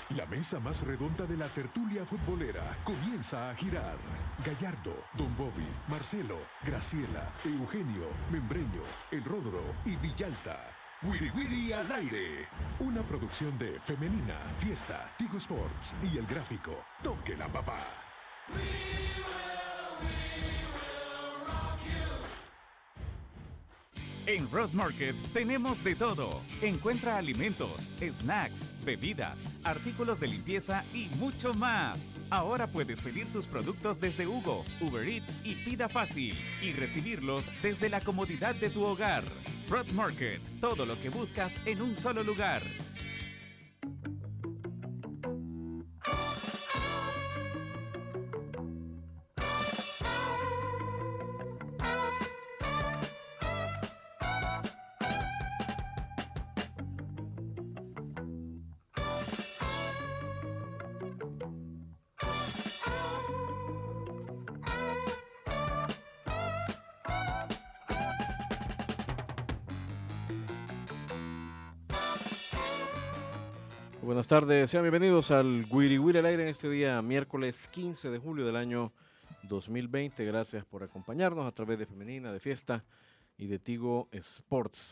La mesa más redonda de la tertulia futbolera comienza a girar. Gallardo, Don Bobby, Marcelo, Graciela, Eugenio, Membreño, El Rodro y Villalta. Wiri Wiri al aire. Una producción de Femenina, Fiesta, Tigo Sports y El Gráfico. Toque la papá. En Road Market tenemos de todo. Encuentra alimentos, snacks, bebidas, artículos de limpieza y mucho más. Ahora puedes pedir tus productos desde Hugo, Uber Eats y Pida Fácil y recibirlos desde la comodidad de tu hogar. Road Market, todo lo que buscas en un solo lugar. Buenas tardes, sean bienvenidos al Wiri Wiri al aire en este día, miércoles 15 de julio del año 2020. Gracias por acompañarnos a través de Femenina, de Fiesta y de Tigo Sports.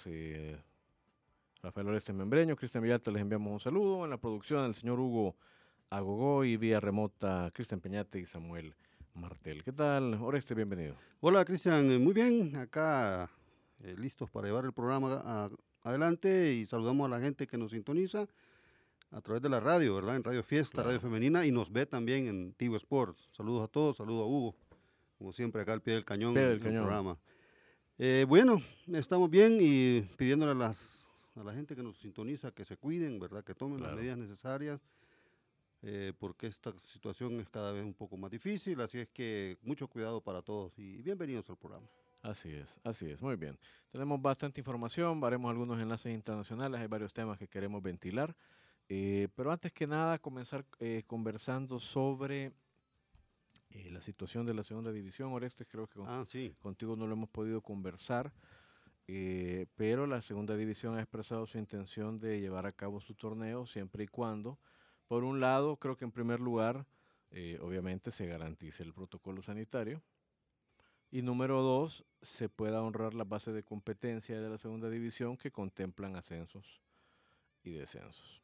Rafael Oreste Membreño, Cristian Villalta, les enviamos un saludo. En la producción, el señor Hugo Agogó y vía remota, Cristian Peñate y Samuel Martel. ¿Qué tal, Oreste? Bienvenido. Hola, Cristian. Muy bien. Acá listos para llevar el programa adelante y saludamos a la gente que nos sintoniza a través de la radio, ¿verdad? En Radio Fiesta, Claro. Radio Femenina, y nos ve también en Tigo Sports. Saludos a todos, saludos a Hugo, como siempre acá al pie del cañón Pie del en el cañón. programa. Bueno, estamos bien y pidiéndole a la gente que nos sintoniza que se cuiden, ¿verdad? Que tomen Claro. las medidas necesarias, porque esta situación es cada vez un poco más difícil, así es que mucho cuidado para todos y bienvenidos al programa. Así es, muy bien. Tenemos bastante información, haremos algunos enlaces internacionales, hay varios temas que queremos ventilar. Pero antes que nada, comenzar conversando sobre la situación de la segunda división. Orestes, creo que Sí. contigo no lo hemos podido conversar, pero la segunda división ha expresado su intención de llevar a cabo su torneo siempre y cuando, por un lado, creo que en primer lugar, obviamente se garantice el protocolo sanitario. Y número dos, se pueda honrar las bases de competencia de la segunda división que contemplan ascensos y descensos.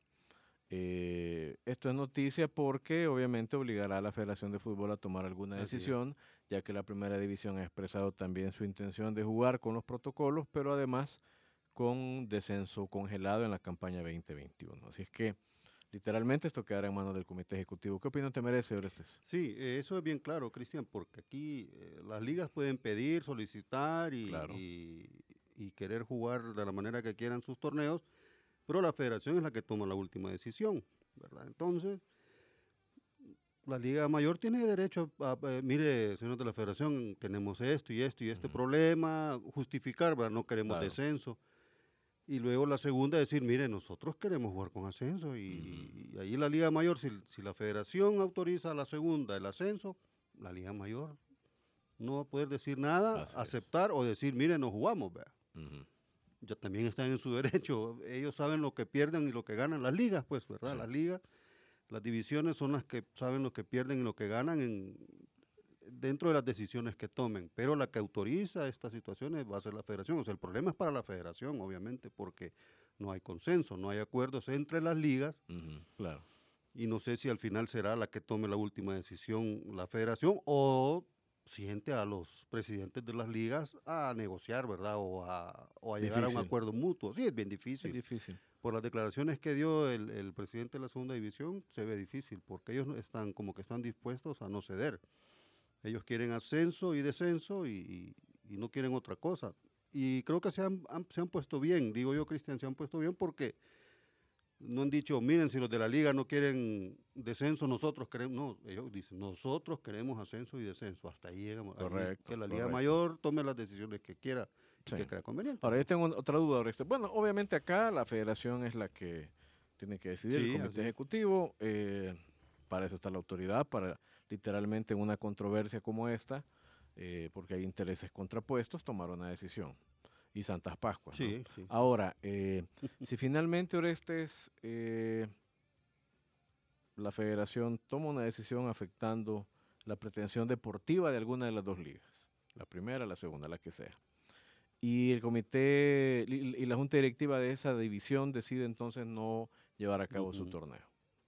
Esto es noticia porque obviamente obligará a la Federación de Fútbol a tomar alguna Así es. decisión, ya que la primera división ha expresado también su intención de jugar con los protocolos, pero además con descenso congelado en la campaña 2021. Así es que literalmente esto quedará en manos del Comité Ejecutivo. ¿Qué opinión te merece, Orestes? Sí, eso es bien claro, Cristian, porque aquí las ligas pueden pedir, solicitar Claro. y querer jugar de la manera que quieran sus torneos, pero la federación es la que toma la última decisión, ¿verdad? Entonces, la Liga Mayor tiene derecho mire, señor de la federación, tenemos esto y esto y este problema, justificar, ¿verdad? No queremos Claro. descenso. Y luego la segunda decir, mire, nosotros queremos jugar con ascenso y ahí la Liga Mayor, si la federación autoriza a la segunda el ascenso, la Liga Mayor no va a poder decir nada, Así es. aceptar o decir, mire, no jugamos, ¿verdad? Ujú. Ya también están en su derecho, ellos saben lo que pierden y lo que ganan las ligas, pues, ¿verdad? Sí. Las ligas, las divisiones son las que saben lo que pierden y lo que ganan dentro de las decisiones que tomen, pero la que autoriza estas situaciones va a ser la federación. O sea, el problema es para la federación, obviamente, porque no hay consenso, no hay acuerdos entre las ligas Ujú, claro. y no sé si al final será la que tome la última decisión la federación o siente a los presidentes de las ligas a negociar, ¿verdad? O a llegar a un Difícil. acuerdo mutuo. Sí, es bien Es difícil. difícil. Por las declaraciones que dio el presidente de la segunda división, se ve difícil, porque ellos están como que están dispuestos a no ceder. Ellos quieren ascenso y descenso y no quieren otra cosa. Y creo que se han puesto bien, digo yo, Cristian, se han puesto bien porque no han dicho, miren, si los de la liga no quieren descenso, nosotros queremos, no, ellos dicen, nosotros queremos ascenso y descenso. Hasta ahí llegamos. Ahí, Correcto, que la Liga correcto. Mayor tome las decisiones que quiera y Sí. que crea conveniente. Ahora, yo tengo otra duda, Orestes. Bueno, obviamente acá la federación es la que tiene que decidir, Sí, el así comité es. ejecutivo, para eso está la autoridad, para literalmente en una controversia como esta, porque hay intereses contrapuestos, tomar una decisión. Y Santas Pascuas, ¿no? Sí, sí. Ahora, si finalmente Orestes la federación toma una decisión afectando la pretensión deportiva de alguna de las dos ligas, la primera, la segunda, la que sea. Y el comité y la junta directiva de esa división decide entonces no llevar a cabo su torneo.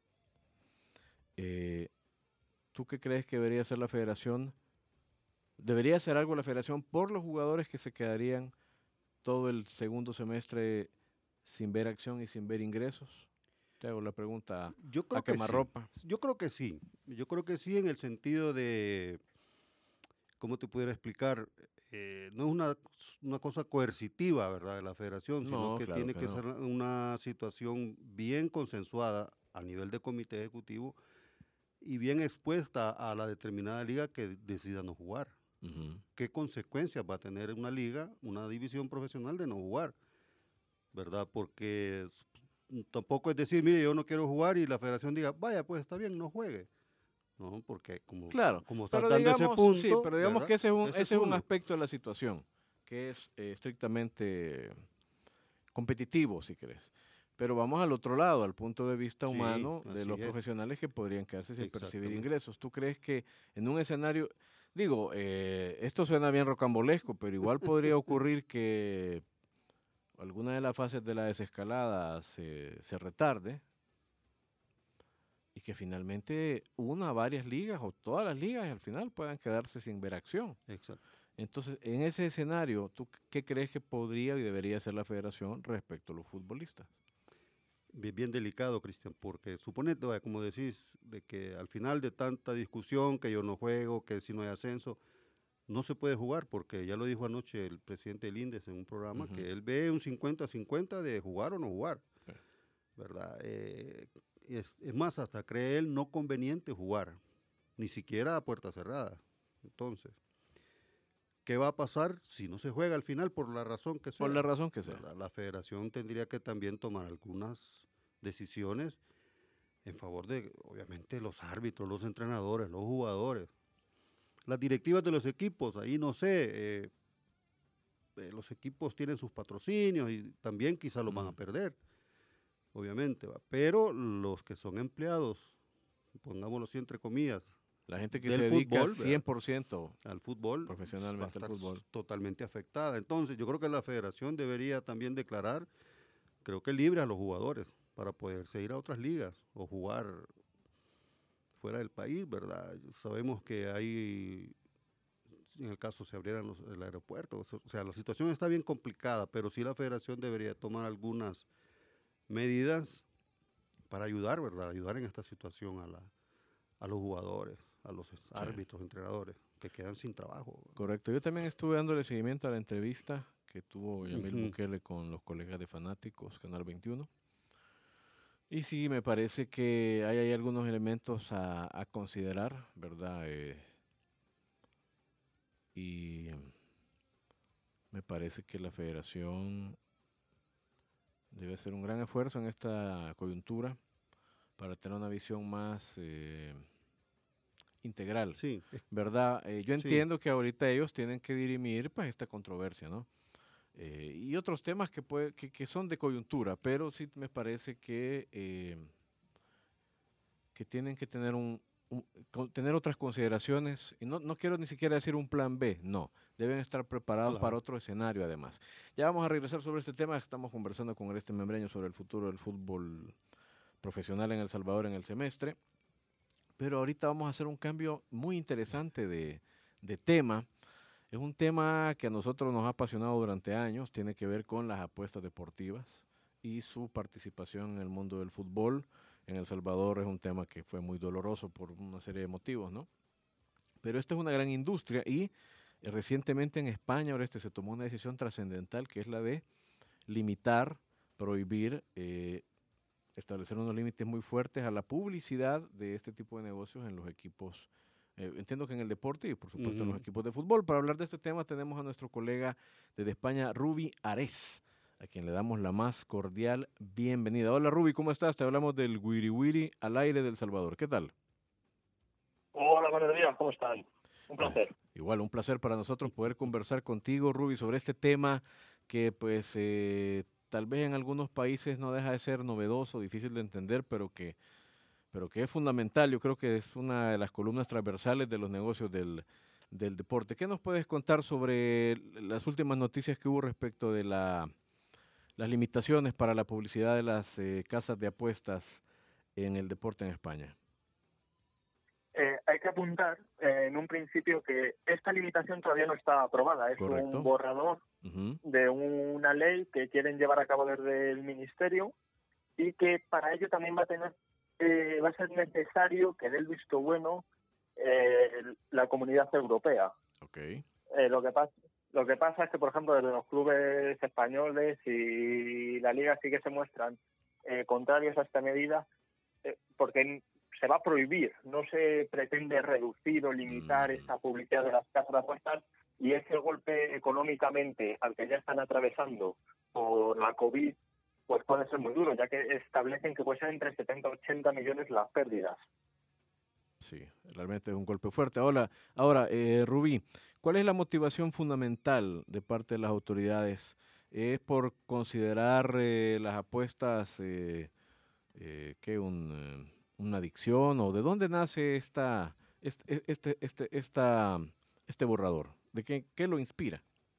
¿Tú qué crees que debería hacer la federación? ¿Debería hacer algo la federación por los jugadores que se quedarían todo el segundo semestre sin ver acción y sin ver ingresos? Te hago la pregunta a quemarropa. Yo creo que sí. Yo creo que sí en el sentido de, ¿cómo te pudiera explicar? No es una cosa coercitiva, ¿verdad?, de la federación, sino que claro tiene que que no. ser una situación bien consensuada a nivel de comité ejecutivo y bien expuesta a la determinada liga que decida no jugar. ¿Qué consecuencias va a tener una liga, una división profesional de no jugar? ¿Verdad? Porque tampoco es decir, mire, yo no quiero jugar y la federación diga, vaya, pues está bien, no juegue. No, porque Claro, como estás pero dando ese digamos, punto, sí, pero digamos ¿verdad? que ese es un uno. aspecto de la situación, que es estrictamente competitivo, si querés. Pero vamos al otro lado, al punto de vista Sí, humano de así los es. profesionales que podrían quedarse sin percibir Exactamente. ingresos. ¿Tú crees que en un escenario, digo, esto suena bien rocambolesco, pero igual podría ocurrir que alguna de las fases de la desescalada se retarde y que finalmente una, varias ligas o todas las ligas al final puedan quedarse sin ver acción? Exacto. Entonces, en ese escenario, ¿tú qué crees que podría y debería hacer la federación respecto a los futbolistas? Bien delicado, Cristian, porque suponete, vaya, como decís, de que al final de tanta discusión, que yo no juego, que si no hay ascenso, no se puede jugar, porque ya lo dijo anoche el presidente del INDES en un programa, que él ve un 50-50 de jugar o no jugar, ¿verdad? Es más, hasta cree él no conveniente jugar, ni siquiera a puerta cerrada. Entonces, ¿qué va a pasar si no se juega al final por la razón que sea? Por la razón que sea. ¿Verdad? La federación tendría que también tomar algunas decisiones en favor de, obviamente, los árbitros, los entrenadores, los jugadores. Las directivas de los equipos, ahí no sé, los equipos tienen sus patrocinios y también quizás los van a perder, obviamente, ¿va? Pero los que son empleados, pongámoslo así entre comillas, la gente que del se dedica fútbol, 100% al fútbol, profesionalmente va a estar al fútbol. totalmente afectada. Entonces, yo creo que la federación debería también declarar, creo que libre a los jugadores para poderse ir a otras ligas o jugar fuera del país, ¿verdad? Sabemos que hay, en el caso se abrieran el aeropuerto, o sea, la situación está bien complicada, pero sí la federación debería tomar algunas medidas para ayudar, ¿verdad? Ayudar en esta situación a los jugadores, a los árbitros, entrenadores, que quedan sin trabajo. Correcto. Yo también estuve dándole seguimiento a la entrevista que tuvo Yamil Bukele con los colegas de Fanáticos, Canal 21. Y sí, me parece que hay algunos elementos a considerar, ¿verdad? Y me parece que la federación debe hacer un gran esfuerzo en esta coyuntura para tener una visión más integral, Sí, ¿verdad? Yo sí. entiendo que ahorita ellos tienen que dirimir pues esta controversia, ¿no? Y otros temas que son de coyuntura, pero sí me parece que tienen que tener tener otras consideraciones, y no quiero ni siquiera decir un plan B, no, deben estar preparados para otro escenario además. Ya vamos a regresar sobre este tema, estamos conversando con Oreste Membreño sobre el futuro del fútbol profesional en El Salvador en el semestre, pero ahorita vamos a hacer un cambio muy interesante de tema. Es un tema que a nosotros nos ha apasionado durante años, tiene que ver con las apuestas deportivas y su participación en el mundo del fútbol. En El Salvador es un tema que fue muy doloroso por una serie de motivos, ¿no? Pero esta es una gran industria y recientemente en España ahora se tomó una decisión trascendental que es la de limitar, prohibir, establecer unos límites muy fuertes a la publicidad de este tipo de negocios en los equipos. Entiendo que en el deporte y por supuesto en los equipos de fútbol. Para hablar de este tema tenemos a nuestro colega desde España, Ruby Ares, a quien le damos la más cordial bienvenida. Hola Ruby, ¿cómo estás? Te hablamos del Wiri Wiri al aire del Salvador. ¿Qué tal? Hola, buenos días, ¿cómo están? Un placer. Pues, igual, un placer para nosotros poder conversar contigo, Ruby, sobre este tema que pues tal vez en algunos países no deja de ser novedoso, difícil de entender, pero que pero que es fundamental. Yo creo que es una de las columnas transversales de los negocios del deporte. ¿Qué nos puedes contar sobre las últimas noticias que hubo respecto de las limitaciones para la publicidad de las casas de apuestas en el deporte en España? Hay que apuntar en un principio que esta limitación todavía no está aprobada. Es Correcto. un borrador Ujú. de una ley que quieren llevar a cabo desde el Ministerio y que para ello también va a ser necesario que dé el visto bueno la Comunidad Europea. Okay. Lo que pasa es que, por ejemplo, desde los clubes españoles y la Liga sí que se muestran contrarios a esta medida, porque se va a prohibir, no se pretende reducir o limitar esta publicidad de las casas de apuestas, y ese golpe económicamente al que ya están atravesando por la COVID, pues puede ser muy duro, ya que establecen que puede ser entre 70 y 80 millones las pérdidas. Sí, realmente es un golpe fuerte. Ahora, Rubí, ¿cuál es la motivación fundamental de parte de las autoridades? ¿Es por considerar las apuestas una adicción, o de dónde nace este borrador? ¿De qué lo inspira?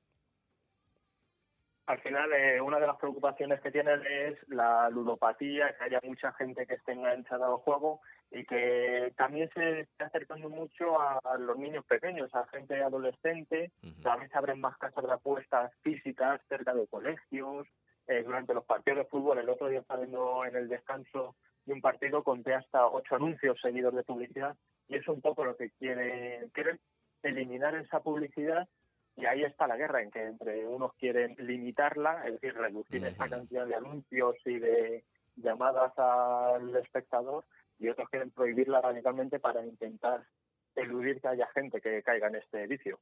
Al final, una de las preocupaciones que tienen es la ludopatía, que haya mucha gente que esté enganchada al juego y que también se está acercando mucho a los niños pequeños, a gente adolescente. Cada vez se abren más casas de apuestas físicas cerca de colegios, durante los partidos de fútbol. El otro día, estaba viendo en el descanso de un partido, conté hasta 8 anuncios seguidos de publicidad, y es un poco lo que quieren eliminar esa publicidad. Y ahí está la guerra, en que entre unos quieren limitarla, es decir, reducir esa cantidad de anuncios y de llamadas al espectador, y otros quieren prohibirla radicalmente para intentar eludir que haya gente que caiga en este vicio.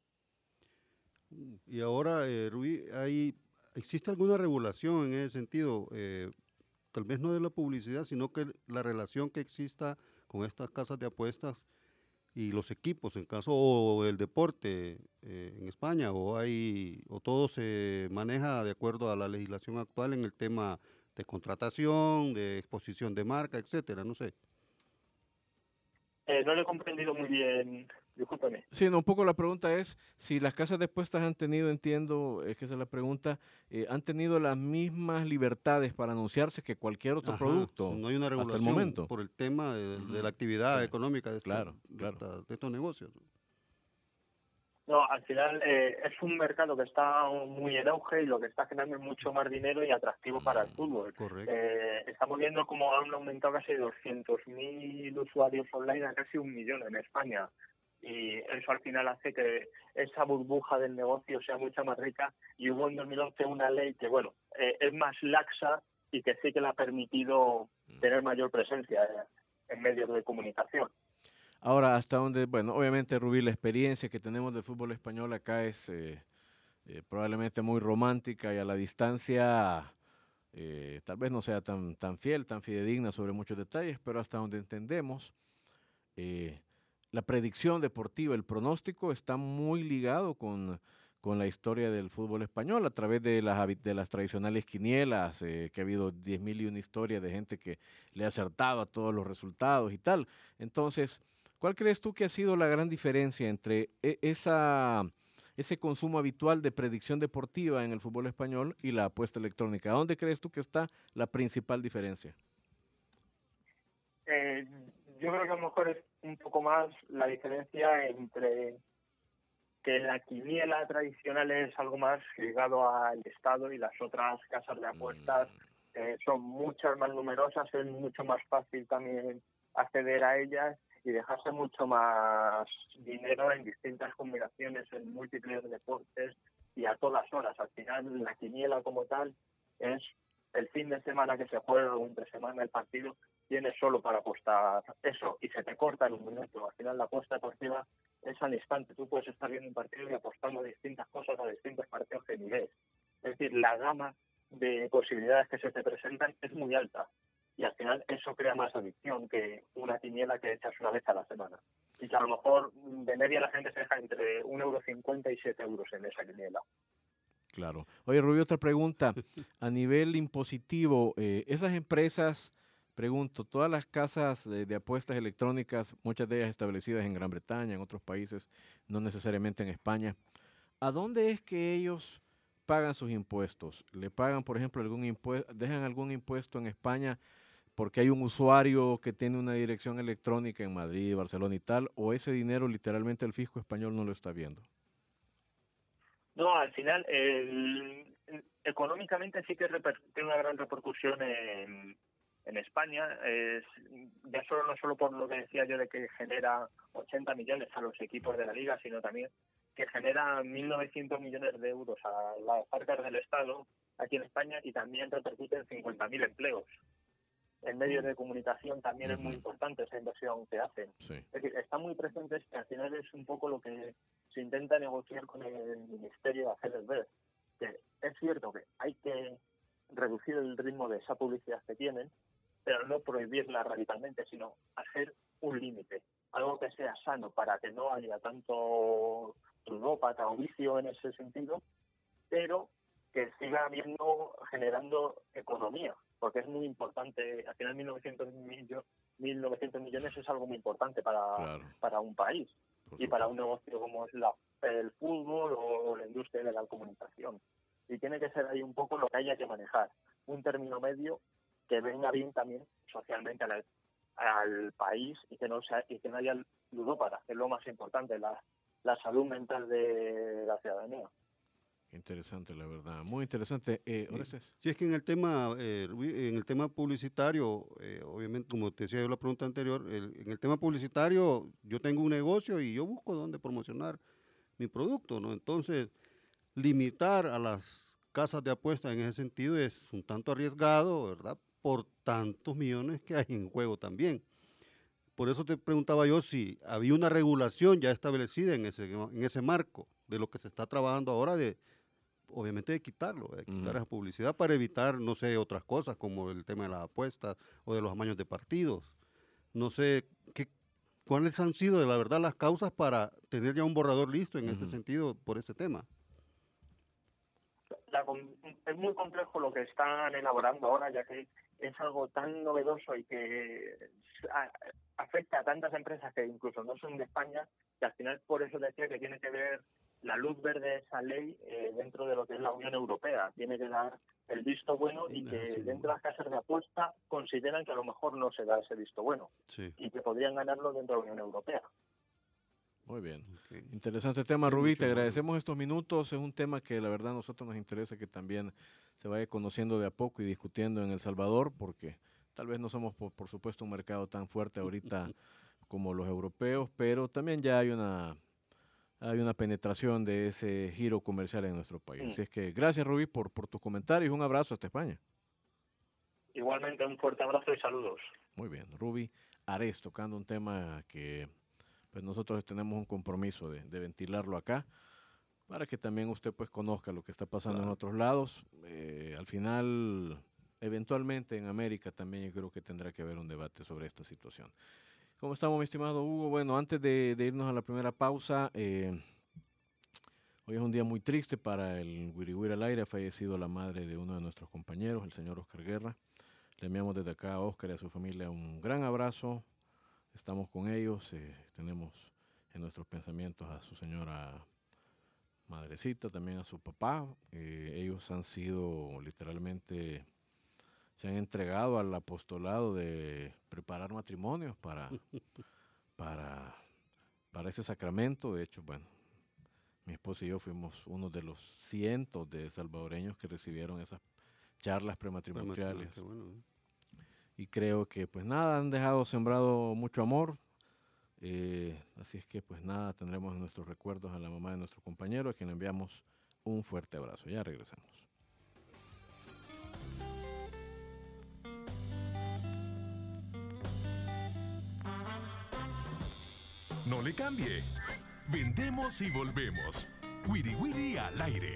Y ahora, Rubí, ¿existe alguna regulación en ese sentido? Tal vez no de la publicidad, sino que la relación que exista con estas casas de apuestas y los equipos, en caso, o el deporte en España, o todo se maneja de acuerdo a la legislación actual en el tema de contratación, de exposición de marca, etcétera, no sé. No lo he comprendido muy bien, discúlpeme. Sí, no, un poco la pregunta es si las casas de apuestas han tenido, entiendo, es que esa es la pregunta, han tenido las mismas libertades para anunciarse que cualquier otro producto no hay una hasta el regulación momento. por el tema de la actividad económica de estos negocios. No, al final es un mercado que está muy en auge y lo que está generando es mucho más dinero y atractivo para el fútbol. Correcto. Estamos viendo cómo han aumentado casi 200.000 usuarios online a casi 1 millón en España. Y eso al final hace que esa burbuja del negocio sea mucho más rica. Y hubo en 2011 una ley que, es más laxa y que sí que le ha permitido tener mayor presencia en medios de comunicación. Ahora, hasta donde, obviamente, Rubí, la experiencia que tenemos del fútbol español acá es probablemente muy romántica, y a la distancia tal vez no sea tan fiel, tan fidedigna sobre muchos detalles, pero hasta donde entendemos, la predicción deportiva, el pronóstico está muy ligado con la historia del fútbol español a través de las tradicionales quinielas, que ha habido 10.001 historias de gente que le ha acertado a todos los resultados y tal. Entonces, ¿cuál crees tú que ha sido la gran diferencia entre ese consumo habitual de predicción deportiva en el fútbol español y la apuesta electrónica? ¿Dónde crees tú que está la principal diferencia? Yo creo que a lo mejor es un poco más la diferencia entre que la quiniela tradicional es algo más ligado al Estado y las otras casas de apuestas son muchas más numerosas, es mucho más fácil también acceder a ellas y dejarse mucho más dinero en distintas combinaciones, en múltiples deportes y a todas horas. Al final, la quiniela como tal es el fin de semana que se juega o entre semana el partido, tienes solo para apostar eso y se te corta en un minuto. Al final, la apuesta deportiva es al instante. Tú puedes estar viendo un partido y apostando a distintas cosas, a distintos partidos que ni ves. Es decir, la gama de posibilidades que se te presentan es muy alta. Y al final eso crea más adicción que una quiniela que echas una vez a la semana. Y que a lo mejor de media la gente se deja entre 1,50 € y 7 € en esa quiniela. Claro. Oye, Rubio, otra pregunta. A nivel impositivo, esas empresas Pregunto, todas las casas de apuestas electrónicas, muchas de ellas establecidas en Gran Bretaña, en otros países, no necesariamente en España, ¿a dónde es que ellos pagan sus impuestos? ¿Le pagan, por ejemplo, algún impuesto, dejan algún impuesto en España porque hay un usuario que tiene una dirección electrónica en Madrid, Barcelona y tal, o ese dinero literalmente el fisco español no lo está viendo? No, al final, económicamente sí que tiene una gran repercusión en España. Ya no solo por lo que decía yo de que genera 80 millones a los equipos de la liga, sino también que genera 1.900 millones de euros a las arcas del Estado aquí en España, y también repercute en 50.000 empleos. En medios de comunicación también es muy importante esa inversión que hacen. Sí. Es decir, está muy presente, que al final es un poco lo que se intenta negociar con el Ministerio de hacerles ver. Que es cierto que hay que reducir el ritmo de esa publicidad que tienen, pero no prohibirla radicalmente, sino hacer un límite, algo que sea sano para que no haya tanto ludópata o vicio en ese sentido, pero que siga habiendo, generando economía, porque es muy importante. Al final 1.900 millones es algo muy importante para un país y para un negocio como es el fútbol o la industria de la comunicación. Y tiene que ser ahí un poco lo que haya que manejar, un término medio que venga bien también socialmente al país y que no haya ludópata, que es lo más importante, la salud mental de la ciudadanía. Interesante, la verdad, muy interesante. Orestes. Sí, es que en el tema publicitario, obviamente, como te decía yo la pregunta anterior, en el tema publicitario yo tengo un negocio y yo busco dónde promocionar mi producto, ¿no? Entonces, limitar a las casas de apuestas en ese sentido es un tanto arriesgado, ¿verdad? Por tantos millones que hay en juego también. Por eso te preguntaba yo si había una regulación ya establecida en ese marco de lo que se está trabajando ahora obviamente de quitarlo, de quitar esa publicidad para evitar, no sé, otras cosas como el tema de las apuestas o de los amaños de partidos. No sé cuáles han sido, de la verdad, las causas para tener ya un borrador listo en ese sentido por este tema. Es muy complejo lo que están elaborando ahora, ya que es algo tan novedoso y que afecta a tantas empresas que incluso no son de España, que al final por eso decía que tiene que ver la luz verde de esa ley dentro de lo que es la Unión Europea. Tiene que dar el visto bueno y que dentro de las casas de apuesta consideran que a lo mejor no se da ese visto bueno y que podrían ganarlo dentro de la Unión Europea. Muy bien. Okay. Interesante tema, Rubí. Te agradecemos estos minutos. Es un tema que la verdad a nosotros nos interesa que también se vaya conociendo de a poco y discutiendo en El Salvador, porque tal vez no somos, por supuesto, un mercado tan fuerte ahorita como los europeos, pero también ya hay una penetración de ese giro comercial en nuestro país. Así es que gracias, Rubí, por tus comentarios. Un abrazo hasta España. Igualmente, un fuerte abrazo y saludos. Muy bien. Rubí Ares, tocando un tema que pues nosotros tenemos un compromiso de ventilarlo acá, para que también usted pues conozca lo que está pasando en otros lados. Al final, eventualmente en América también yo creo que tendrá que haber un debate sobre esta situación. ¿Cómo estamos, mi estimado Hugo? Bueno, antes de irnos a la primera pausa, hoy es un día muy triste para el Wiriwiri al Aire. Ha fallecido la madre de uno de nuestros compañeros, el señor Oscar Guerra. Le enviamos desde acá a Oscar y a su familia un gran abrazo. Estamos con ellos, tenemos en nuestros pensamientos a su señora madrecita, también a su papá. Ellos han sido literalmente, se han entregado al apostolado de preparar matrimonios para ese sacramento. De hecho, bueno, mi esposa y yo fuimos uno de los cientos de salvadoreños que recibieron esas charlas prematrimoniales. Bueno. Y creo que pues nada, han dejado sembrado mucho amor. Así es que pues nada, tendremos en nuestros recuerdos a la mamá de nuestro compañero, a quien le enviamos un fuerte abrazo. Ya regresamos. No le cambie. Vendemos y volvemos. Wiriwiri al aire.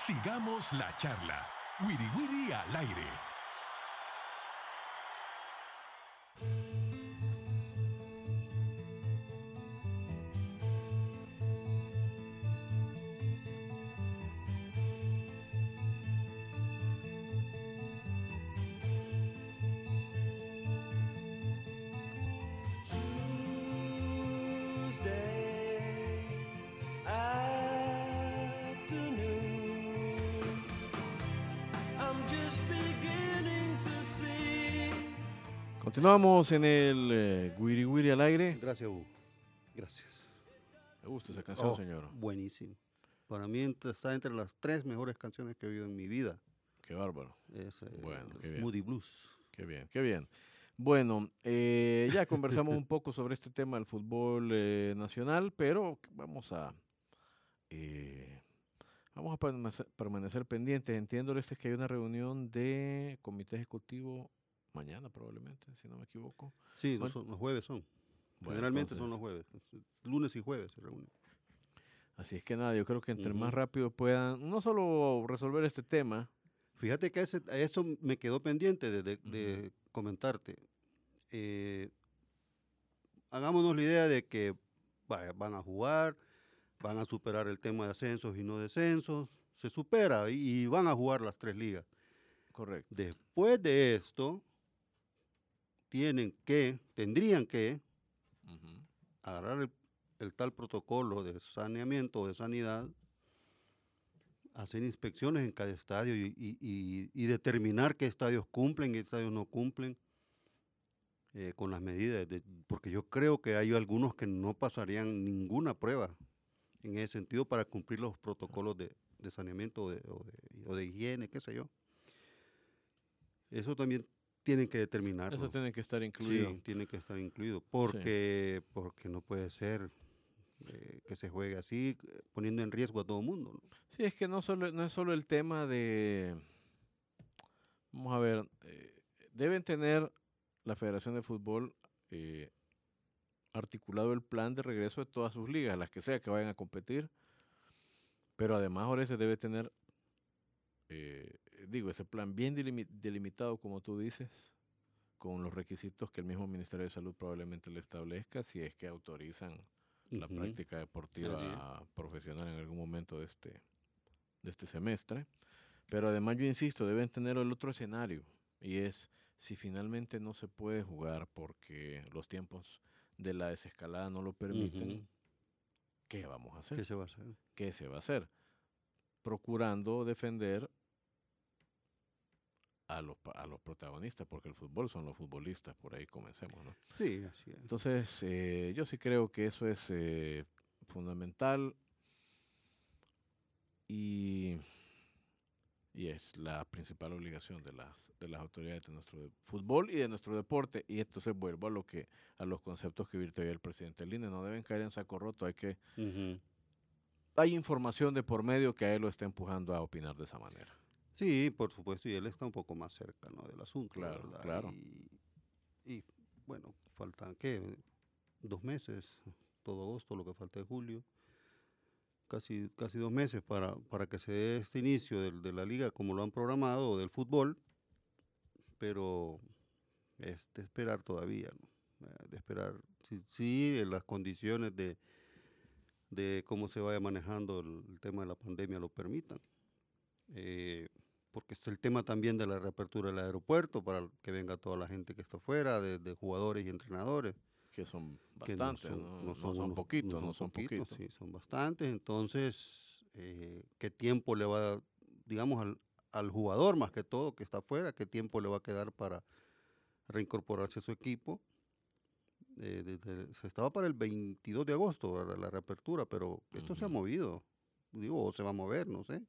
Sigamos la charla. Wiri Wiri al aire. Continuamos en el Wiri Wiri al aire. Gracias, Hugo. Gracias. Me gusta esa canción, señor. Buenísimo. Para mí está entre las 3 mejores canciones que he oído en mi vida. Qué bárbaro. Bueno, qué bien. Moody Blues. Qué bien, qué bien. Bueno, ya conversamos un poco sobre este tema del fútbol nacional, pero vamos a permanecer pendientes. Entiendo que hay una reunión de comité ejecutivo mañana probablemente, si no me equivoco. Sí, Bueno, los jueves son. Bueno, Generalmente entonces, son los jueves. Lunes y jueves se reúnen. así es que nada, yo creo que entre Ujú. más rápido puedan, no solo resolver este tema. Fíjate que a eso me quedó pendiente de comentarte. Hagámonos la idea de que van a jugar, van a superar el tema de ascensos y no descensos, se supera y van a jugar las 3 ligas. Correcto. Después de esto, tendrían que Ujú. agarrar el tal protocolo de saneamiento o de sanidad, hacer inspecciones en cada estadio y determinar qué estadios cumplen y qué estadios no cumplen con las medidas, porque yo creo que hay algunos que no pasarían ninguna prueba en ese sentido para cumplir los protocolos de saneamiento o de higiene, qué sé yo. Eso también tienen que determinarlo. Eso tiene que estar incluido. Sí, tiene que estar incluido, porque no puede ser que se juegue así, poniendo en riesgo a todo el mundo, ¿no? Sí, es que no es solo el tema de, vamos a ver, deben tener la Federación de Fútbol articulado el plan de regreso de todas sus ligas, las que sea que vayan a competir, pero además ahora se debe tener, ese plan bien delimitado, como tú dices, con los requisitos que el mismo Ministerio de Salud probablemente le establezca, si es que autorizan la Ujú. práctica deportiva profesional en algún momento de este semestre. Pero además yo insisto, deben tener el otro escenario, y es si finalmente no se puede jugar porque los tiempos de la desescalada no lo permiten, Ujú. ¿qué vamos a hacer? ¿Qué se va a hacer? ¿Qué se va a hacer? Procurando defender a los protagonistas, porque el fútbol son los futbolistas, por ahí comencemos, ¿no? Sí, así es. Entonces, yo sí creo que eso es fundamental y es la principal obligación de las autoridades de nuestro fútbol y de nuestro deporte. Y entonces vuelvo a los conceptos que virtió el presidente del INE. No deben caer en saco roto. Ujú. Hay información de por medio que a él lo está empujando a opinar de esa manera. Sí, por supuesto, y él está un poco más cerca, ¿no?, del asunto, Claro, ¿verdad? claro. Y bueno, faltan, ¿qué? 2 meses, todo agosto, lo que falta de julio, casi 2 meses para que se dé este inicio de la liga como lo han programado, o del fútbol, pero es de esperar todavía, ¿no? De esperar, sí, en las condiciones de cómo se vaya manejando el tema de la pandemia lo permitan. Porque es el tema también de la reapertura del aeropuerto para que venga toda la gente que está afuera, de jugadores y entrenadores. Que son Que bastantes, no son poquitos. Sí, son bastantes. Entonces, ¿qué tiempo le va a, digamos, al jugador más que todo que está afuera, qué tiempo le va a quedar para reincorporarse a su equipo? Se estaba para el 22 de agosto, ¿verdad?, la reapertura, pero esto se ha movido, o se va a mover, no sé.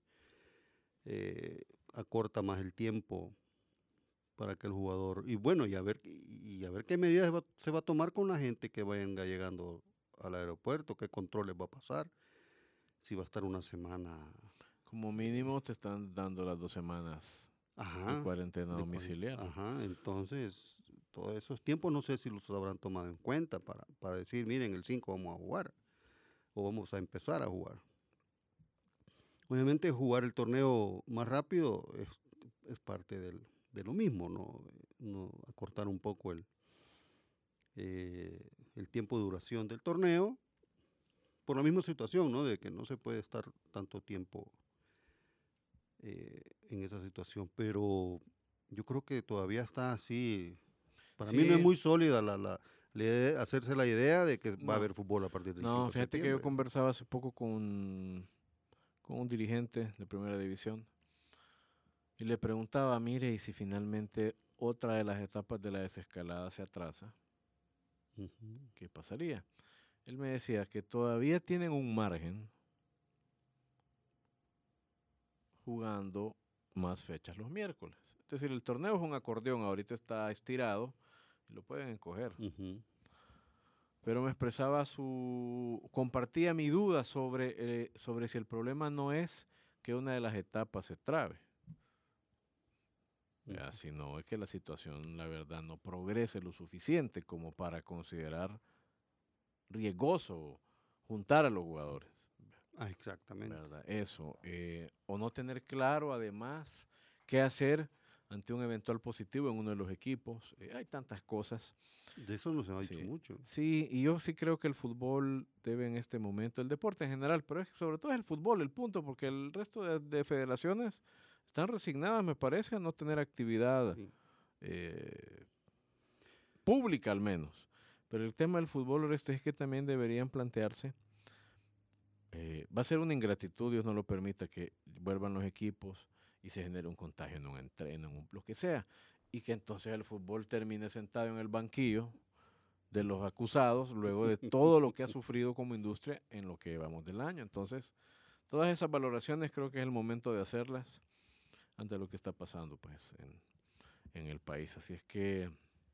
Acorta más el tiempo para que el jugador, y bueno, y a ver qué medidas se va a tomar con la gente que venga llegando al aeropuerto, qué controles va a pasar, si va a estar una semana. Como mínimo te están dando las 2 semanas de cuarentena domiciliaria. Entonces, todos esos tiempos no sé si los habrán tomado en cuenta para decir, miren, el 5 vamos a jugar, o vamos a empezar a jugar. Obviamente jugar el torneo más rápido es parte de lo mismo, ¿no? Acortar un poco el tiempo de duración del torneo, por la misma situación, ¿no? De que no se puede estar tanto tiempo en esa situación, pero yo creo que todavía está así. Para mí no es Sí, muy sólida hacerse la idea de que va a no, haber fútbol a partir del 5 no, de fíjate que yo septiembre. conversaba hace poco con un dirigente de primera división y le preguntaba, mire, y si finalmente otra de las etapas de la desescalada se atrasa, Ujú. ¿qué pasaría? Él me decía que todavía tienen un margen jugando más fechas los miércoles. Es decir, el torneo es un acordeón, ahorita está estirado y lo pueden encoger. Ujú. Pero me expresaba compartía mi duda sobre si el problema no es que una de las etapas se trabe, Ujú. sino es que la situación, la verdad, no progrese lo suficiente como para considerar riesgoso juntar a los jugadores. Exactamente. ¿Verdad? Eso. O no tener claro, además, qué hacer ante un eventual positivo en uno de los equipos. Hay tantas cosas. De eso no se ha dicho Sí. mucho. Sí, y yo sí creo que el fútbol debe en este momento, el deporte en general, pero sobre todo es el fútbol el punto, porque el resto de federaciones están resignadas, me parece, a no tener actividad Sí. eh, pública al menos. Pero el tema del fútbol es que también deberían plantearse. Va a ser una ingratitud, Dios no lo permita, que vuelvan los equipos y se genere un contagio en un entreno, lo que sea, y que entonces el fútbol termine sentado en el banquillo de los acusados luego de todo lo que ha sufrido como industria en lo que vamos del año. Entonces, todas esas valoraciones creo que es el momento de hacerlas ante lo que está pasando pues en el país. Así es que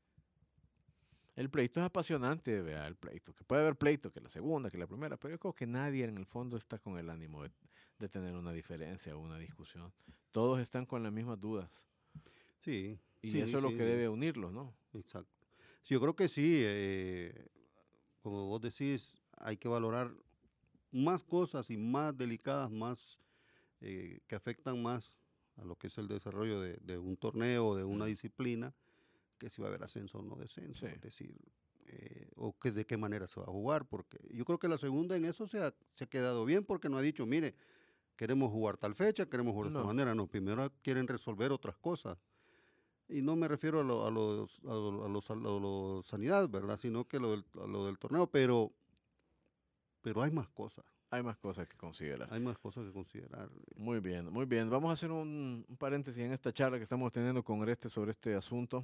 el pleito es apasionante, vea, el pleito. Que puede haber pleito, que la segunda, que la primera, pero yo creo que nadie en el fondo está con el ánimo de tener una diferencia o una discusión. Todos están con las mismas dudas. Sí, Y sí, eso es lo que sí, debe unirlos, ¿no? exacto. Sí, yo creo que sí, como vos decís, hay que valorar más cosas y más delicadas, más que afectan más a lo que es el desarrollo de un torneo, de una Mm, disciplina, que si va a haber ascenso o no descenso, sí, es decir, o que de qué manera se va a jugar, porque yo creo que la segunda en eso se ha quedado bien, porque no ha dicho, mire, queremos jugar tal fecha, queremos jugar de esta no, manera, no, primero quieren resolver otras cosas. Y no me refiero a los sanidad, ¿verdad? Sino que a lo del torneo, pero hay más cosas que considerar. hay más cosas que considerar. Muy bien, muy bien. Vamos a hacer un paréntesis en esta charla que estamos teniendo con Oreste sobre este asunto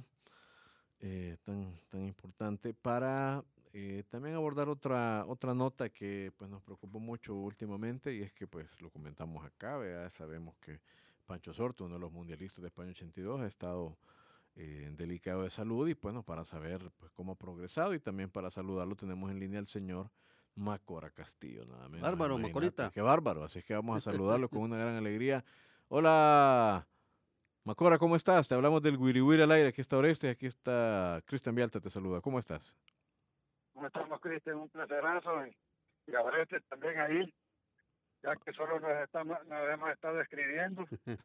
tan importante para también abordar otra nota que pues nos preocupó mucho últimamente y es que pues lo comentamos acá, ¿verdad? Sabemos que Pancho Sorto, uno de los mundialistas de España 82, ha estado delicado de salud y bueno, para saber pues cómo ha progresado y también para saludarlo tenemos en línea al señor Macora Castillo, nada menos, Bárbaro, imagínate, Macorita. qué bárbaro, así es que vamos a saludarlo con una gran alegría. Hola, Macora, ¿cómo estás? Te hablamos del Wiri Wiri al aire, aquí está Oreste, aquí está Cristian Vialta, te saluda, ¿cómo estás? ¿Cómo estamos, Cristian? Un placerazo. Y a Brete también ahí, ya que solo nos hemos estado escribiendo.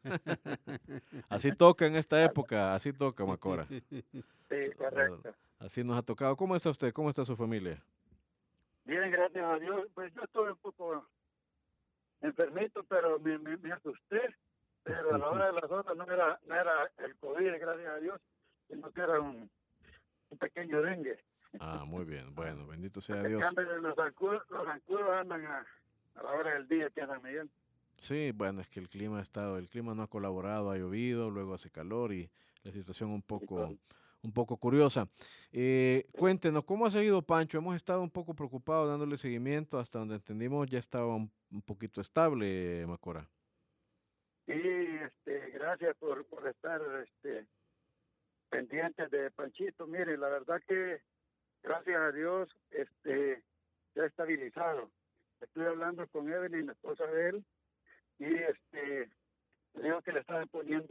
Así toca en esta época, así toca, Macora. Sí, ¿Verdad? correcto. Así nos ha tocado. ¿Cómo está usted? ¿Cómo está su familia? Bien, gracias a Dios. Pues yo estuve un poco enfermito, pero me asusté. Pero a la hora de las horas no era el COVID, gracias a Dios, sino que era un pequeño dengue. Ah, muy bien. Bueno, bendito sea En Dios. cambio, los zancudos andan a la hora del día aquí en San Miguel. Sí, bueno, es que el clima no ha colaborado, ha llovido, luego hace calor y la situación Y con- un poco curiosa. Cuéntenos, ¿cómo ha seguido Pancho? Hemos estado un poco preocupados dándole seguimiento, hasta donde entendimos ya estaba un poquito estable, Macora. Y gracias por estar pendientes de Panchito. Mire, la verdad que gracias a Dios se ha estabilizado. Estoy hablando con Evelyn, la esposa de él, y le digo que le estaban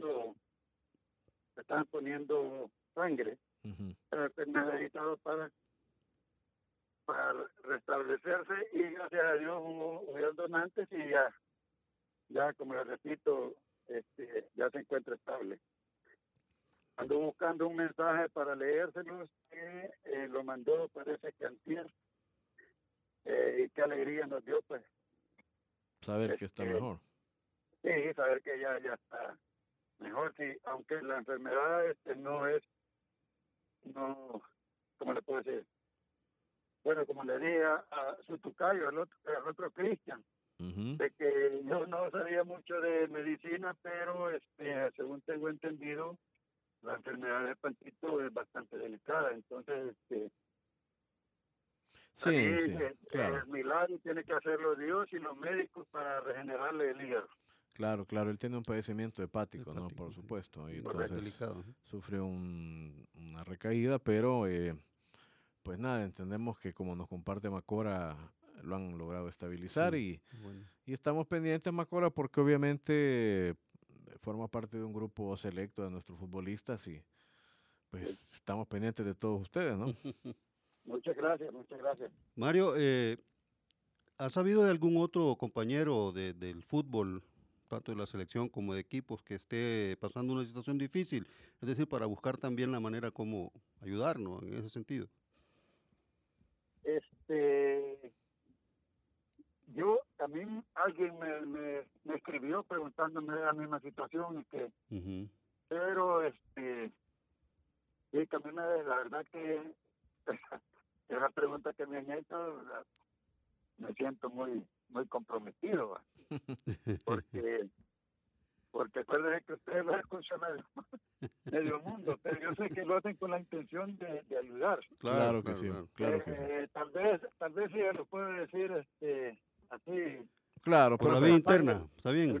poniendo sangre, Ujú. necesitado para restablecerse, y gracias a Dios hubo donantes y ya ya como les repito, ya se encuentra estable. Ando buscando un mensaje para leérselos que lo mandó, parece que antier, y qué alegría nos dio, pues. Saber que está mejor. Sí, saber que ya está mejor, sí, aunque la enfermedad no es, no, ¿cómo le puedo decir? Bueno, como le dije a su tocayo, el otro Cristian, de que yo no sabía mucho de medicina, pero según tengo entendido, la enfermedad de Pantito es bastante delicada, entonces sí, claro. el milagro tiene que hacerlo Dios y los médicos para regenerarle el hígado. Claro, él tiene un padecimiento hepático, ¿no? Por supuesto, y entonces delicado, sufre una recaída, pero pues nada, entendemos que como nos comparte Macora, lo han logrado estabilizar y estamos pendientes, Macora, porque obviamente forma parte de un grupo selecto de nuestros futbolistas y pues estamos pendientes de todos ustedes, ¿no? Muchas gracias. Mario, ¿has sabido de algún otro compañero del fútbol, tanto de la selección como de equipos, que esté pasando una situación difícil? Es decir, para buscar también la manera como ayudarnos en ese sentido. Yo también, alguien me escribió preguntándome la misma situación y que, pero sí, que a mí la verdad que esa pregunta que me han hecho, me siento muy comprometido, porque acuérdense que ustedes lo escuchan medio mundo, pero yo sé que lo hacen con la intención de ayudar. Claro que sí. Tal vez sí lo puedo decir así. Claro, por la vía interna, está bien.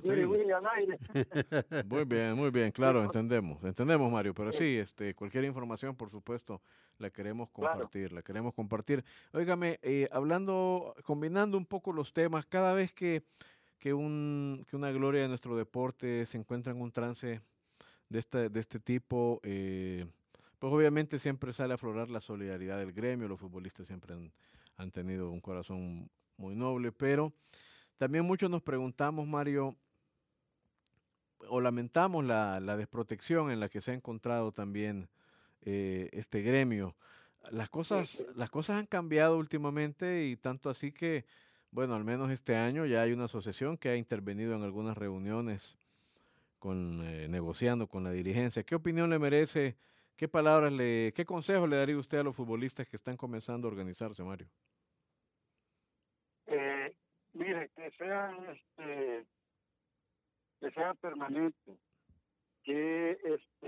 Muy bien, claro, entendemos, Mario, pero sí, cualquier información, por supuesto, la queremos compartir, Óigame, combinando un poco los temas, cada vez que una gloria de nuestro deporte se encuentra en un trance de este tipo, pues obviamente siempre sale a aflorar la solidaridad del gremio, los futbolistas siempre han tenido un corazón muy noble, pero también muchos nos preguntamos, Mario, o lamentamos la desprotección en la que se ha encontrado también este gremio. Las cosas han cambiado últimamente y tanto así que, bueno, al menos este año ya hay una asociación que ha intervenido en algunas reuniones negociando con la dirigencia. ¿Qué opinión le merece? ¿Qué qué consejo le daría usted a los futbolistas que están comenzando a organizarse, Mario? Mire, que sean permanentes, que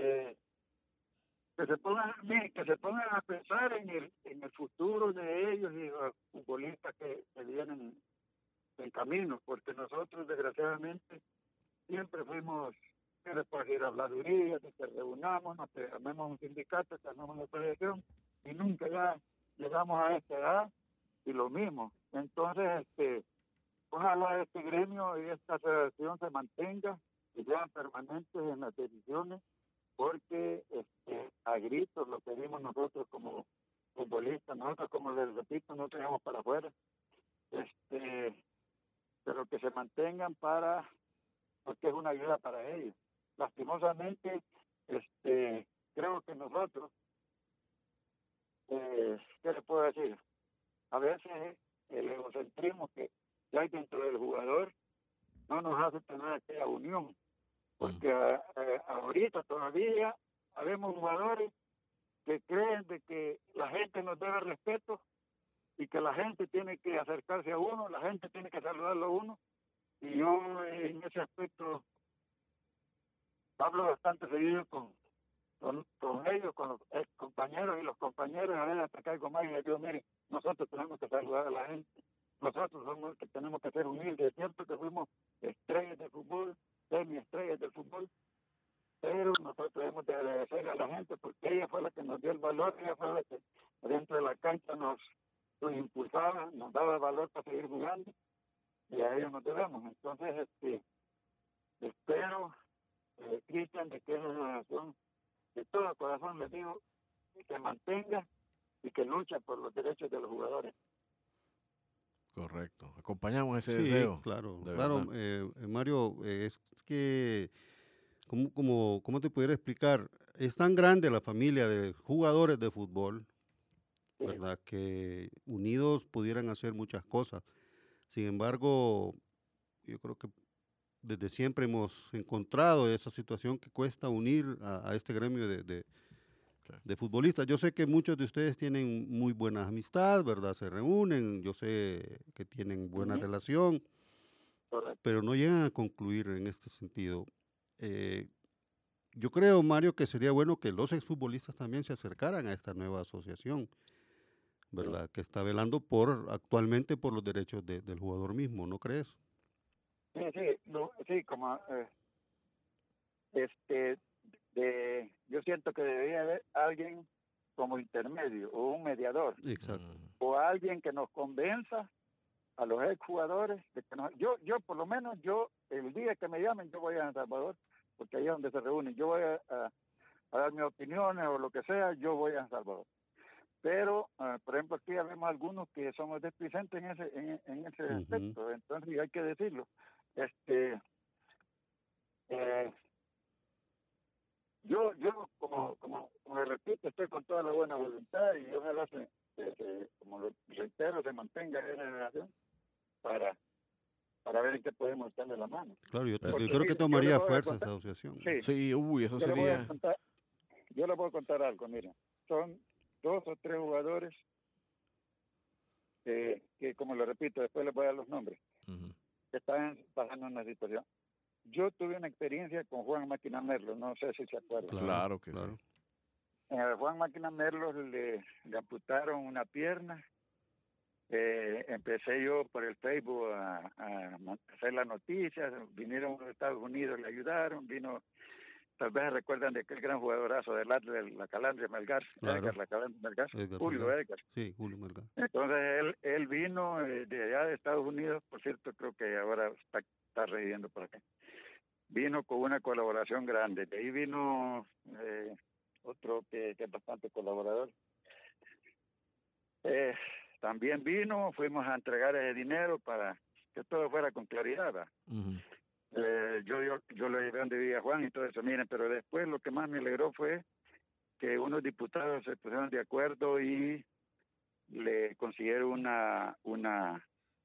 se pongan a pensar en el futuro de ellos y los futbolistas que vienen en camino, porque nosotros desgraciadamente siempre fuimos, ¿qué les puedo decir?, habladurías, que reunamos, nos armemos un sindicato, que armamos una federación, y nunca ya llegamos a esta edad, y lo mismo. Entonces, ojalá este gremio y esta federación se mantenga y sean permanentes en las decisiones, porque a gritos lo pedimos nosotros como futbolistas, nosotros, como les repito, no tenemos para afuera, pero que se mantengan porque es una ayuda para ellos. Lastimosamente, creo que nosotros, ¿qué le puedo decir? A veces el egocentrismo que hay dentro del jugador no nos hace tener aquella unión, porque ahorita todavía habemos jugadores que creen de que la gente nos debe respeto y que la gente tiene que acercarse a uno, la gente tiene que saludarlo a uno, y yo en ese aspecto hablo bastante seguido con ellos, con los ex compañeros y los compañeros, a ver, hasta caigo más y les digo, mire, nosotros tenemos que saludar a la gente, nosotros somos los que tenemos que ser humildes. Es cierto que fuimos estrellas del fútbol, semi-estrellas del fútbol, pero nosotros debemos de agradecer a la gente porque ella fue la que nos dio el valor, ella fue la que dentro de la cancha nos impulsaba, nos daba valor para seguir jugando, y a ellos nos debemos. Entonces, espero, Cristian, de que esa relación, de todo corazón les digo, que mantenga y que lucha por los derechos de los jugadores. Correcto. Acompañamos ese Sí, deseo. claro, de claro, verdad. Mario, es que, ¿cómo te pudiera explicar? Es tan grande la familia de jugadores de fútbol, ¿verdad? Que unidos pudieran hacer muchas cosas. Sin embargo, yo creo que desde siempre hemos encontrado esa situación que cuesta unir a este gremio Sí. de futbolistas. Yo sé que muchos de ustedes tienen muy buena amistad, ¿verdad? Se reúnen, yo sé que tienen buena Ujú. relación, Correcto. pero no llegan a concluir en este sentido. Eh, yo creo, Mario, que sería bueno que los exfutbolistas también se acercaran a esta nueva asociación, ¿verdad? Que está velando actualmente por los derechos del jugador mismo, ¿no crees? Sí, sí, como yo siento que debería haber alguien como intermedio o un mediador Exacto. o alguien que nos convenza a los exjugadores de que yo por lo menos el día que me llamen yo voy a San Salvador porque ahí es donde se reúnen, yo voy a dar mis opiniones o lo que sea, yo voy a San Salvador. Pero, por ejemplo, aquí vemos algunos que somos desplicentes en ese Ujú. aspecto, entonces hay que decirlo. Eh, yo como repito, estoy con toda la buena voluntad y ojalá como lo reitero, se mantenga esa relación para ver en qué podemos echarle la mano. Claro, yo Porque creo que mire, yo le tomaría voy a fuerza esa contar, asociación. sí, Sí, eso yo le voy a sería. contar, yo le voy a contar algo, miren, son 2 o 3 jugadores que como lo repito, después les voy a dar los nombres, Ujú. que están pasando una situación. Yo tuve una experiencia con Juan Máquina Merlos, no sé si se acuerdan. Claro que claro. sí. Juan Máquina Merlos le amputaron una pierna. Empecé yo por el Facebook a hacer las noticias, vinieron de Estados Unidos, le ayudaron, tal vez recuerdan de aquel gran jugadorazo del Atlas, de la Calandria Melgar, Claro. Edgar, la Calandria Melgar, Edgar Julio Melgar. Edgar. Sí, Julio Melgar. Entonces él vino de allá de Estados Unidos, por cierto, creo que ahora está residiendo por acá. Vino con una colaboración grande, de ahí vino otro que es bastante colaborador. También vino, fuimos a entregar ese dinero para que todo fuera con claridad, ¿verdad? Ujú. Yo le llevé donde vivía Juan y todo eso, miren, pero después lo que más me alegró fue que unos diputados se pusieron de acuerdo y le consiguieron una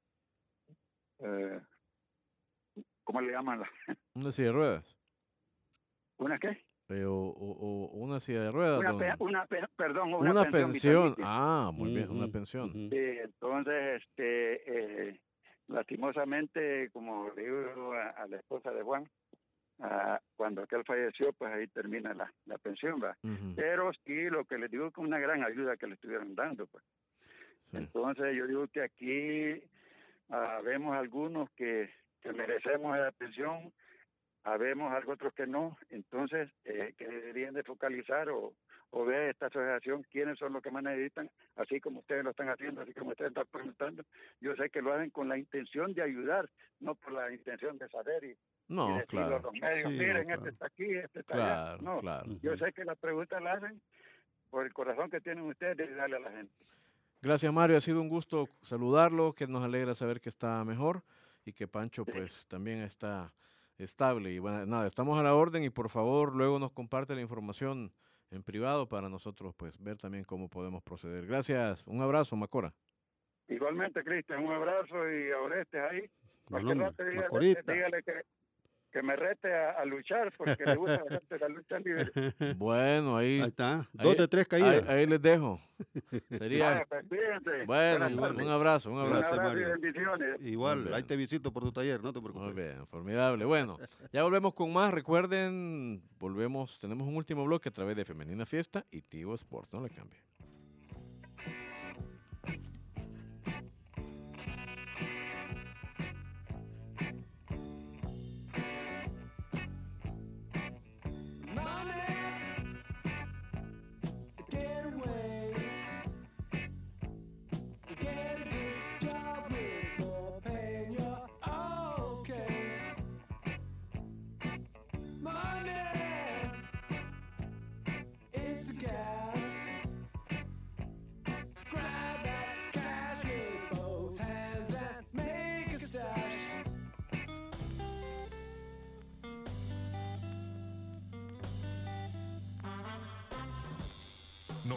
¿cómo le llaman? Una silla de ruedas. ¿Una qué? O una silla de ruedas. Perdón, Una pensión. vitalicia. Ah, muy bien, una Ujú, pensión. ujú. Sí, entonces, lastimosamente, como le digo a la esposa de Juan, cuando aquel falleció, pues ahí termina la pensión, ¿va? Ujú. Pero sí, lo que les digo es una gran ayuda que le estuvieron dando, pues. Sí. Entonces, yo digo que aquí vemos algunos que merecemos esa pensión, habemos algo otros que no, entonces que deberían de focalizar o ver esta asociación quiénes son los que más necesitan, así como ustedes lo están haciendo, así como ustedes están preguntando. Yo sé que lo hacen con la intención de ayudar, no por la intención de saber y No, decirlo claro. a los medios, Sí, miren, no, este claro. está aquí, este está allá. Claro, No, claro. yo sé que las preguntas las hacen por el corazón que tienen ustedes de ayudarle a la gente. Gracias, Mario. Ha sido un gusto saludarlo, que nos alegra saber que está mejor y que Pancho Sí. pues también está estable. Y bueno, nada, estamos a la orden y por favor luego nos comparte la información en privado para nosotros pues ver también cómo podemos proceder. Gracias. Un abrazo, Macora. Igualmente, Cristian, un abrazo y a Orestes ahí. Bueno, Cualquier rato Macorita. dígale que me rete a luchar porque le gusta bastante la lucha libre. Bueno, Ahí ahí, está, ahí, 2 de 3 caídas. ahí les dejo. Sería, Vaya, pues, cuídense. bueno, Buenas tardes. un abrazo, un Un abrazo. Gracias, abrazo y Mario. bendiciones. Muy Igual, bien. ahí te visito por tu taller, no te Muy preocupes. bien, formidable. Bueno, ya volvemos con más. Recuerden, tenemos un último bloque a través de Femenina Fiesta y Tigo Sport. No le cambie.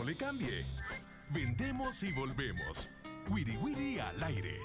le cambie. Vendemos y volvemos. Wiri Wiri al aire.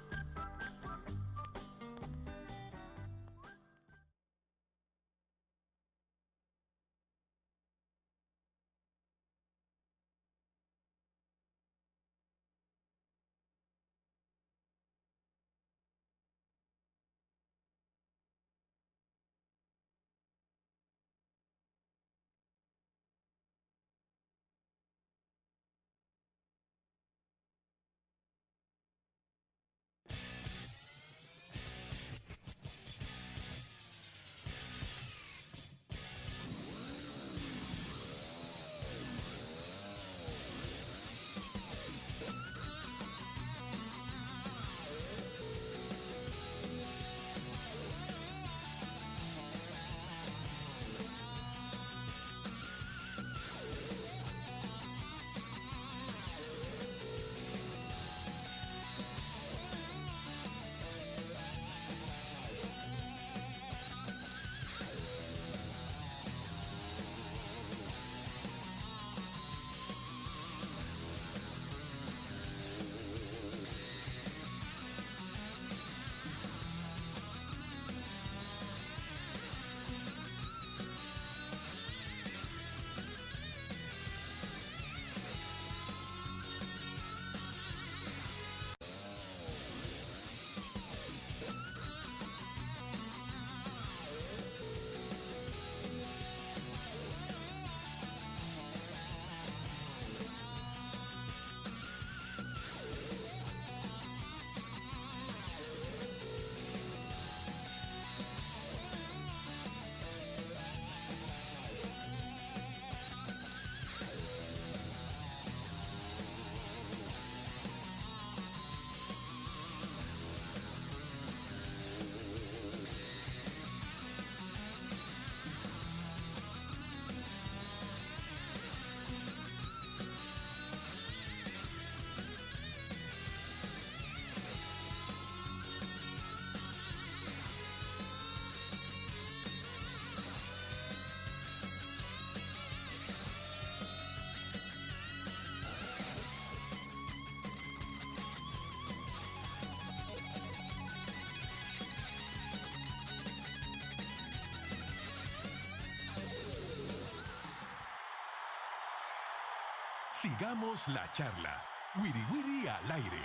Sigamos la charla. Wiri Wiri al aire.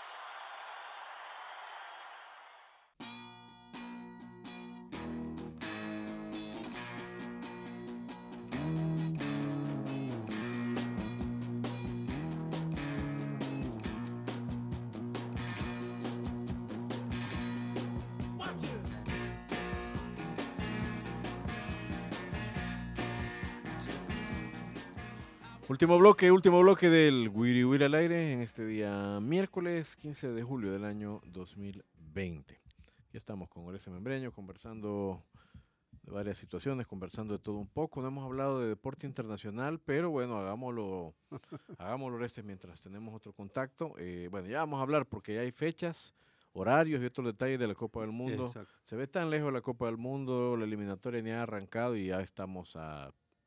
Último bloque del Wiri Wiri al aire en este día miércoles 15 de julio del año 2020. Ya estamos con Horacio Membreño conversando de varias situaciones, conversando de todo un poco. No hemos hablado de deporte internacional, pero bueno, hagámoslo mientras tenemos otro contacto. Bueno, ya vamos a hablar porque ya hay fechas, horarios y otros detalles de la Copa del Mundo. Exacto. Se ve tan lejos la Copa del Mundo, la eliminatoria ni ha arrancado y ya estamos a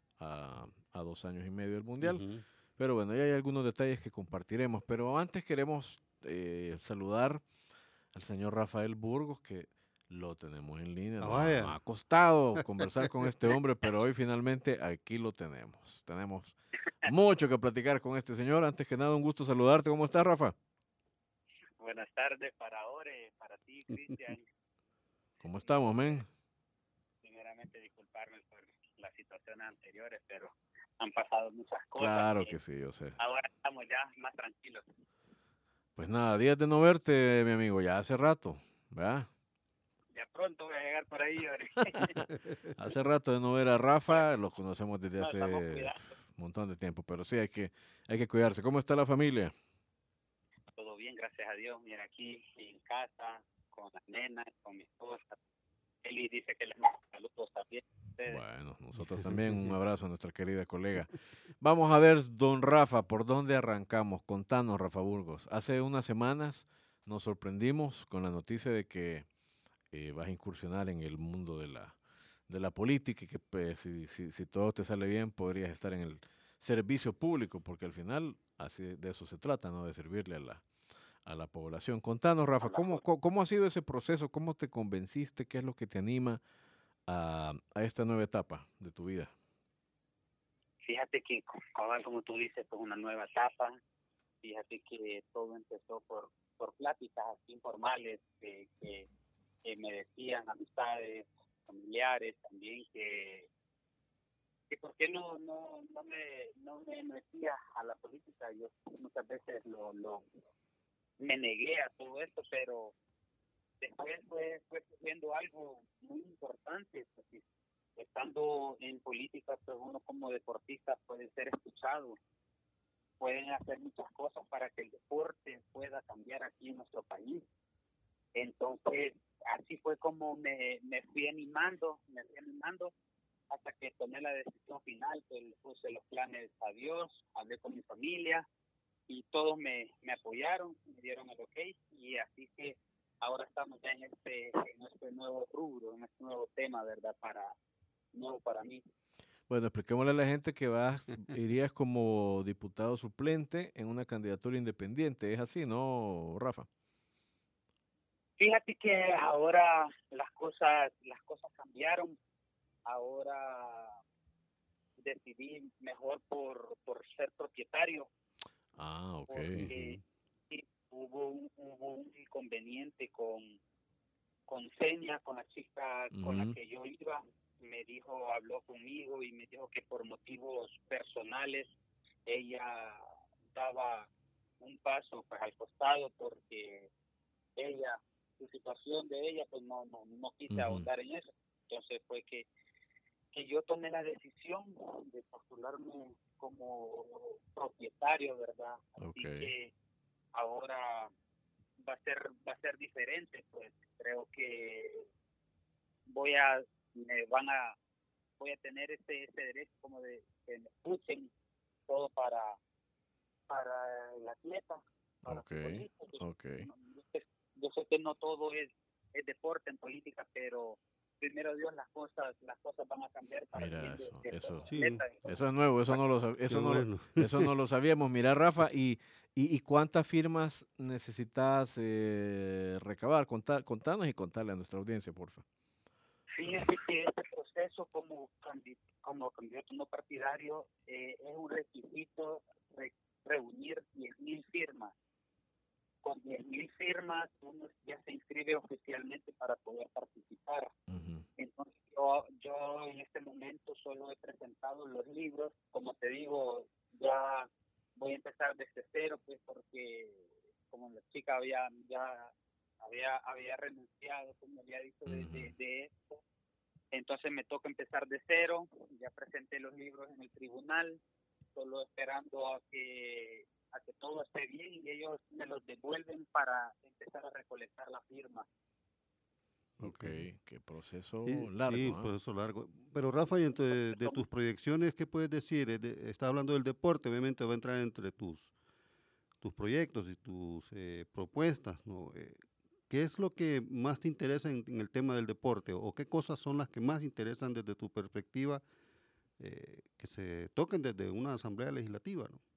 2 años y medio del Mundial. Ujú. Pero bueno, ya hay algunos detalles que compartiremos. Pero antes queremos saludar al señor Rafael Burgos, que lo tenemos en línea. Nos Vaya. ha costado conversar con este hombre, pero hoy finalmente aquí lo tenemos. Tenemos mucho que platicar con este señor. Antes que nada, un gusto saludarte. ¿Cómo estás, Rafa? Buenas tardes para Ore, para ti, Cristian. ¿Cómo estamos, men? Primeramente, disculparme por las situaciones anteriores, pero han pasado muchas cosas. Claro que sí, yo sé. Ahora estamos ya más tranquilos. Pues nada, días de no verte, mi amigo, ya hace rato, ¿verdad? Ya pronto voy a llegar por ahí, Ore. Hace rato de no ver a Rafa, los conocemos desde Nos hace estamos cuidando. un montón de tiempo, pero sí hay que cuidarse. ¿Cómo está la familia? Todo bien, gracias a Dios. Mira, aquí en casa, con las nenas, con mi esposa. Eli dice que le mando saludos también. Bueno, nosotros también un abrazo a nuestra querida colega. Vamos a ver, don Rafa, ¿por dónde arrancamos? Contanos, Rafa Burgos. Hace unas semanas nos sorprendimos con la noticia de que vas a incursionar en el mundo de la política y que pues, si todo te sale bien podrías estar en el servicio público, porque al final así de eso se trata, ¿no? De servirle a la población. Contanos, Rafa, ¿cómo ha sido ese proceso? ¿Cómo te convenciste? ¿Qué es lo que te anima a esta nueva etapa de tu vida? Fíjate que, como tú dices, pues una nueva etapa. Fíjate que todo empezó por pláticas así informales que me decían amistades, familiares también, que por qué no me metía a la política. Yo muchas veces me negué a todo esto, pero después fue surgiendo algo muy importante, porque estando en política, pues uno como deportista puede ser escuchado, pueden hacer muchas cosas para que el deporte pueda cambiar aquí en nuestro país. Entonces, así fue como me fui animando hasta que tomé la decisión final, pues le puse los planes a Dios, hablé con mi familia y todos me apoyaron, me dieron el ok, y así que ahora estamos ya en este nuevo rubro, en este nuevo tema, ¿verdad? Nuevo para mí. Bueno, expliquémosle a la gente que irías como diputado suplente en una candidatura independiente. ¿Es así, no, Rafa? Fíjate que ahora las cosas cambiaron. Ahora decidí mejor por ser propietario. Ah, ok. Porque sí, hubo un inconveniente con Senia, con la chica con la que yo iba. Habló conmigo y me dijo que por motivos personales ella daba un paso pues al costado, porque su situación de ella, pues no quise ahondar en eso. Entonces fue que yo tomé la decisión de postularme como propietario, ¿verdad? Okay. Así que ahora va a ser diferente, pues creo que voy a tener ese derecho como de que me escuchen todo para el atleta, para el futbolista. Okay. Yo sé que no todo es deporte en política, pero primero Dios las cosas van a cambiar para Mira, el bien eso es nuevo, eso no lo sabíamos. Mira, Rafa, ¿y cuántas firmas necesitas recabar? Contanos y contarle a nuestra audiencia, por favor. Fíjate que este proceso como candidato no partidario es un requisito reunir 10,000 firmas. Con 10,000 firmas uno ya se inscribe oficialmente para poder participar. Entonces yo en este momento solo he presentado los libros. Como te digo, ya voy a empezar desde cero, pues porque como la chica había renunciado, como había dicho, de esto. Entonces me toca empezar de cero. Ya presenté los libros en el tribunal, solo esperando a que todo esté bien y ellos me los devuelven para empezar a recolectar la firma. Okay, qué proceso largo. Sí, proceso largo. Pero Rafa, y entre de tus proyecciones, ¿qué puedes decir? Está hablando del deporte, obviamente va a entrar entre tus proyectos y tus propuestas, ¿no? ¿Qué es lo que más te interesa en el tema del deporte? ¿O qué cosas son las que más interesan desde tu perspectiva que se toquen desde una asamblea legislativa, ¿no?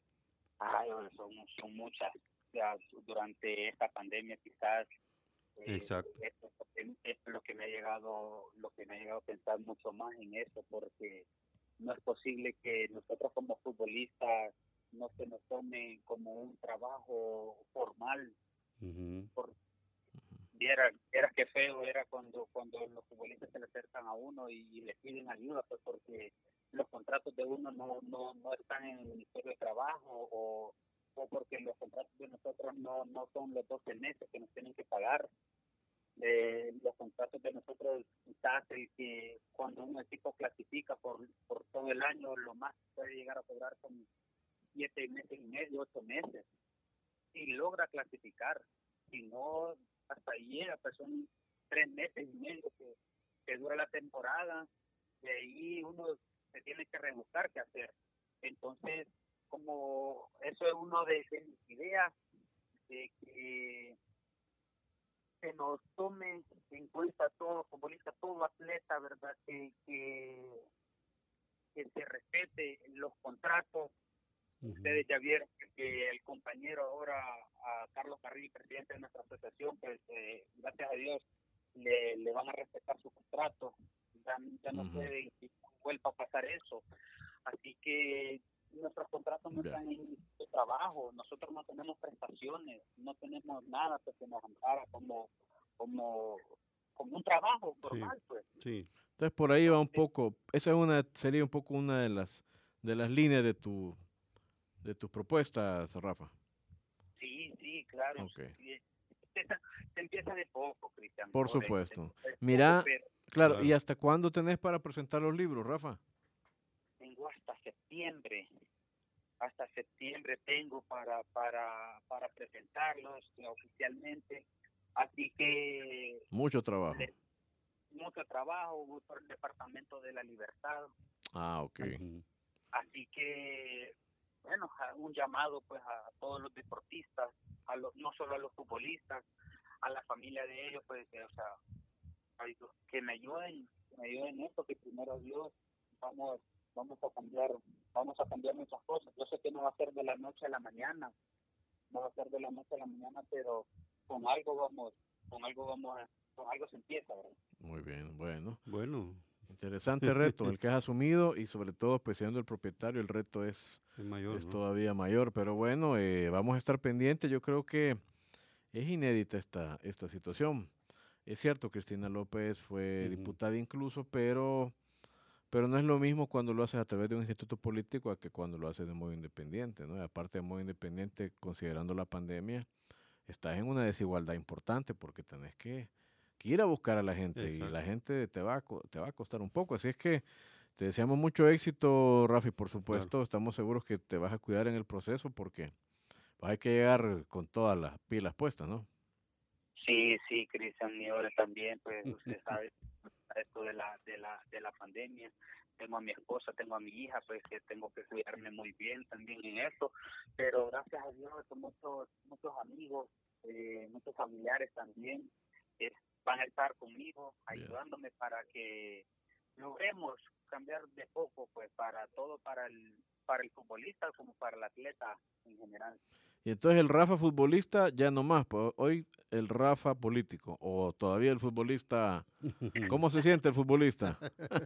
Son muchas. Ya, durante esta pandemia quizás Exacto. es lo que me ha llegado a pensar mucho más en eso, porque no es posible que nosotros como futbolistas no se nos tome como un trabajo formal. Vieras qué feo era cuando los futbolistas se le acercan a uno y le piden ayuda, pues porque los contratos de uno no están en el Ministerio de Trabajo, o porque los contratos de nosotros no son los 12 meses que nos tienen que pagar. Los contratos de nosotros, quizás el que cuando un equipo clasifica por todo el año, lo más puede llegar a cobrar son 7 meses y medio, 8 meses, y logra clasificar. Si no, hasta ahí llega, pues son 3 meses y medio que dura la temporada. De ahí uno se tiene que rebuscar qué hacer. Entonces, como eso es uno de mis ideas, de que se nos tome en cuenta todo futbolista, todo atleta, ¿verdad? Que se respete los contratos. Ustedes ya vieron que el compañero ahora, a Carlos Carrillo, presidente de nuestra asociación, pues gracias a Dios le van a respetar su contrato. Ya no puede que vuelva a pasar eso. Así que nuestros contratos no están en de trabajo, nosotros no tenemos prestaciones, no tenemos nada que nos ampara como un trabajo normal, pues. Sí. Entonces por ahí va un poco, esa es sería un poco una de las líneas de tus propuestas, Rafa. Sí, claro. Okay. Se empieza de poco, Cristian. Por supuesto. De Mira, poco, pero claro, ¿y hasta cuándo tenés para presentar los libros, Rafa? tengo hasta septiembre. Hasta septiembre tengo para presentarlos oficialmente. Así que... Mucho trabajo. Mucho trabajo, voy por el Departamento de la Libertad. Ah, ok. Así que, bueno, un llamado pues a todos los deportistas, no solo a los futbolistas, a la familia de ellos, pues, o sea, que me ayuden en esto, que primero Dios, vamos a cambiar muchas cosas. Yo sé que no va a ser de la noche a la mañana, pero con algo se empieza, ¿verdad? Muy bien, bueno. Interesante reto el que has asumido y sobre todo pues siendo el propietario el reto es mayor, es ¿no? todavía mayor, pero bueno, vamos a estar pendientes. Yo creo que es inédita esta situación. Es cierto, Cristina López fue diputada incluso, pero no es lo mismo cuando lo haces a través de un instituto político a que cuando lo haces de modo independiente, ¿no? Y aparte de modo independiente, considerando la pandemia, estás en una desigualdad importante porque tenés que ir a buscar a la gente. Exacto. Y la gente te va a costar un poco. Así es que te deseamos mucho éxito, Rafi, por supuesto. Claro. Estamos seguros que te vas a cuidar en el proceso porque hay que llegar con todas las pilas puestas, ¿no? Sí, Cristian, y ahora también, pues usted sabe esto de la pandemia. Tengo a mi esposa, tengo a mi hija, pues que tengo que cuidarme muy bien también en esto, pero gracias a Dios muchos amigos, muchos familiares también van a estar conmigo, ayudándome para que logremos cambiar de poco, pues para el futbolista como para el atleta en general. Y entonces el Rafa futbolista ya no más, pues hoy el Rafa político, o todavía el futbolista, ¿cómo se siente el futbolista?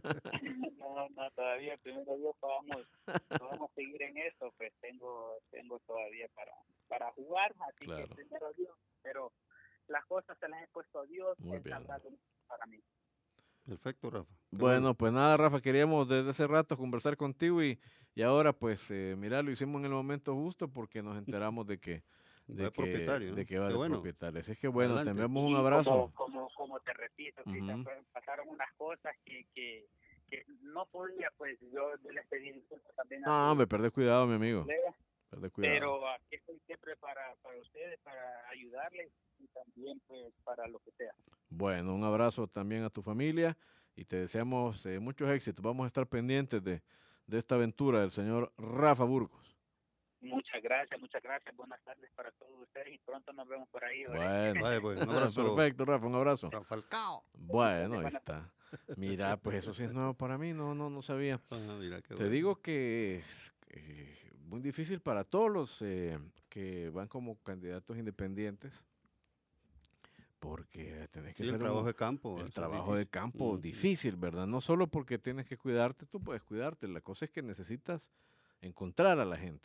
No, todavía, primero Dios, podamos seguir en eso, pues tengo todavía para jugar, así claro. Que primero Dios, pero las cosas se las he puesto a Dios, muy bien. Para mí. Perfecto, Rafa. Bueno, pues nada, Rafa, queríamos desde hace rato conversar contigo y ahora pues mira, lo hicimos en el momento justo porque nos enteramos de que va de propietario. Así es que bueno, adelante. Te enviamos un abrazo. Como te repito, pasaron unas cosas que no podía, pues yo les pedí disculpas también. No, me perdés cuidado, mi amigo. Pero aquí estoy siempre para ustedes, para ayudarles y también pues para lo que sea. Bueno, un abrazo también a tu familia y te deseamos muchos éxitos. Vamos a estar pendientes de esta aventura del señor Rafa Burgos. Muchas gracias. Buenas tardes para todos ustedes y pronto nos vemos por ahí. Bueno, pues, un abrazo. Perfecto, Rafa, un abrazo. Falcao. Bueno, ahí está. Mira, pues eso sí es nuevo para mí, no sabía. Mira, te digo que es muy difícil para todos los que van como candidatos independientes. Porque tenés que hacer el trabajo de campo. El trabajo de campo difícil, ¿verdad? No solo porque tienes que cuidarte, tú puedes cuidarte. La cosa es que necesitas encontrar a la gente.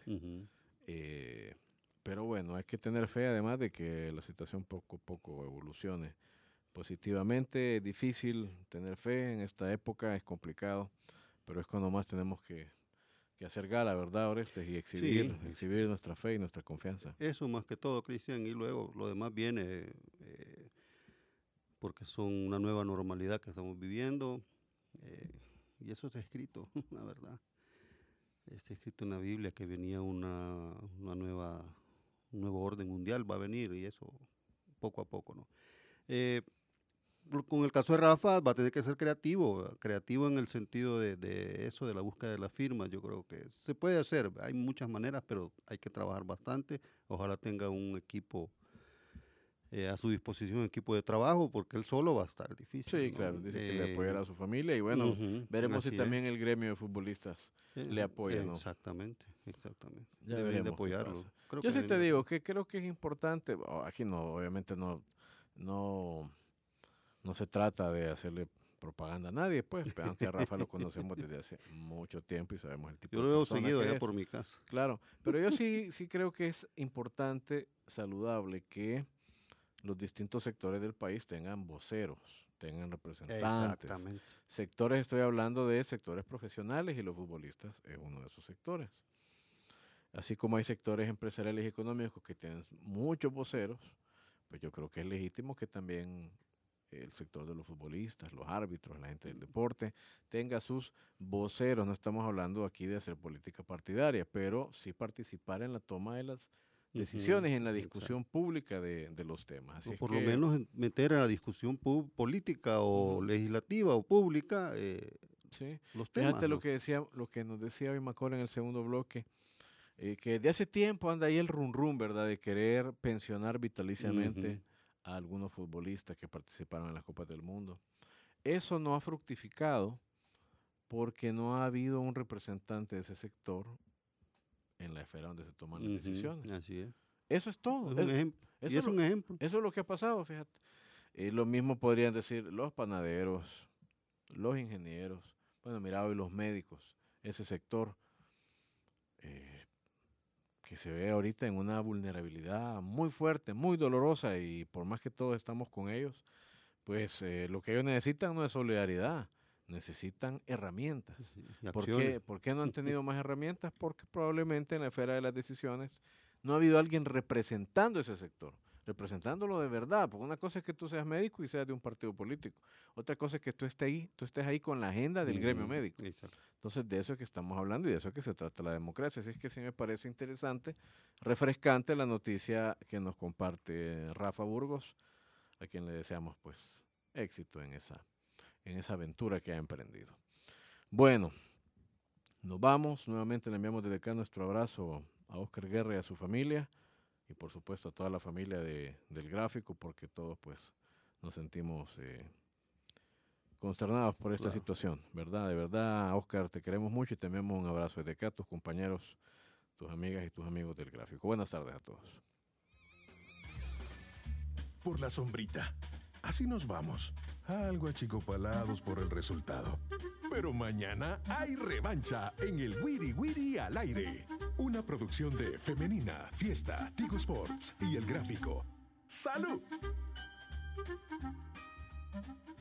Pero bueno, hay que tener fe además de que la situación poco a poco evolucione positivamente. Es difícil tener fe en esta época, es complicado, pero es cuando más tenemos que hacer gala, ¿verdad, Orestes? Y exhibir nuestra fe y nuestra confianza. Eso más que todo, Cristian, y luego lo demás viene porque son una nueva normalidad que estamos viviendo, y eso está escrito, la verdad. Está escrito en la Biblia que venía un nuevo orden mundial, va a venir, y eso poco a poco, ¿no? Con el caso de Rafa va a tener que ser creativo en el sentido de eso, de la búsqueda de las firmas. Yo creo que se puede hacer, hay muchas maneras, pero hay que trabajar bastante. Ojalá tenga un equipo a su disposición equipo de trabajo, porque él solo va a estar difícil. Sí, ¿no? claro, dice que le apoyará a su familia y bueno, veremos si también el gremio de futbolistas le apoya, ¿no? Exactamente. Ya Deben de veremos qué apoyarlo. pasa. Yo sí te digo que creo que es importante, aquí no, obviamente no se trata de hacerle propaganda a nadie, pues, aunque a Rafa lo conocemos desde hace mucho tiempo y sabemos el tipo Yo de lo veo persona seguido que allá es. por mi casa. Claro, pero yo sí creo que es importante, saludable, que los distintos sectores del país tengan voceros, tengan representantes. Exactamente. Sectores, estoy hablando de sectores profesionales y los futbolistas es uno de esos sectores. Así como hay sectores empresariales y económicos que tienen muchos voceros, pues yo creo que es legítimo que también el sector de los futbolistas, los árbitros, la gente del deporte, tenga sus voceros. No estamos hablando aquí de hacer política partidaria, pero sí participar en la toma de las decisiones, en la discusión pública de los temas. Así O es por que, lo menos meter a la discusión política o legislativa o pública sí. los temas. Fíjate ¿no? lo que nos decía hoy Macor en el segundo bloque, que de hace tiempo anda ahí el rum, ¿verdad? De querer pensionar vitaliciamente a algunos futbolistas que participaron en las Copas del Mundo. Eso no ha fructificado porque no ha habido un representante de ese sector en la esfera donde se toman las decisiones. Así es. Eso es todo. Es un ejemplo. Y es un ejemplo. Eso es lo que ha pasado, fíjate. Lo mismo podrían decir los panaderos, los ingenieros, bueno, mira hoy los médicos, ese sector que se ve ahorita en una vulnerabilidad muy fuerte, muy dolorosa y por más que todos estamos con ellos, pues lo que ellos necesitan no es solidaridad, necesitan herramientas. Sí, ¿Por qué no han tenido más herramientas? Porque probablemente en la esfera de las decisiones no ha habido alguien representando ese sector, representándolo de verdad, porque una cosa es que tú seas médico y seas de un partido político, otra cosa es que tú estés ahí con la agenda del gremio médico. Exacto. Entonces de eso es que estamos hablando y de eso es que se trata la democracia. Así es que sí me parece interesante, refrescante la noticia que nos comparte Rafa Burgos, a quien le deseamos pues éxito en esa aventura que ha emprendido. Bueno, nos vamos, nuevamente le enviamos desde acá nuestro abrazo a Óscar Guerra y a su familia y por supuesto a toda la familia del gráfico, porque todos pues nos sentimos consternados por esta situación, ¿verdad? De verdad, Óscar, te queremos mucho y te enviamos un abrazo desde acá a tus compañeros, tus amigas y tus amigos del gráfico. Buenas tardes a todos. Por la sombrita. Así nos vamos. Algo achicopalados por el resultado. Pero mañana hay revancha en el Wiri Wiri al aire. Una producción de Femenina, Fiesta, Tigo Sports y El Gráfico. ¡Salud!